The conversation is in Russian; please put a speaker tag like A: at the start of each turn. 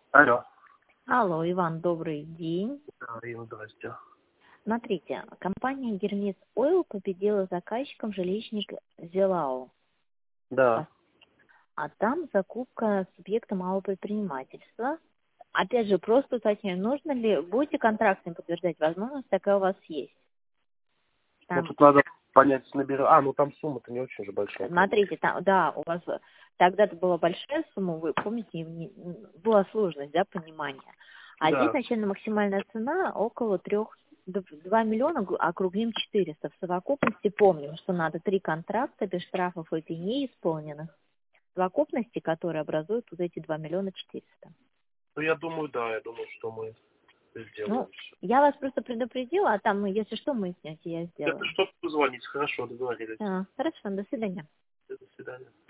A: Алло.
B: Алло, Иван, добрый день.
A: Да, Ирина, здрасте.
B: Смотрите, компания Гермес Ойл победила заказчиком жилищник Зелау.
A: Да.
B: А там закупка субъекта малого предпринимательства. Опять же, просто уточняю, нужно ли, будете контрактами подтверждать, возможность такая у вас есть.
A: Ну,
B: Там,
A: тут надо понять, наберу. Ну там сумма-то не очень же большая.
B: смотрите, там, да, у вас тогда-то была большая сумма, вы помните, была сложность, да, понимания. А здесь
A: Да.
B: начальная максимальная цена около 2 миллиона, округлим 400. В совокупности помним, что надо 3 контракта без штрафов и пеней исполненных. В совокупности, которые образуют вот эти 2 миллиона 400.
A: Ну, я думаю, что мы
B: Ну,
A: сделаем все.
B: я вас просто предупредила, а там, если что, мы сняете, я
A: Это
B: сделаю.
A: что позвонить? Хорошо, договорились.
B: Хорошо, до свидания.
A: До свидания.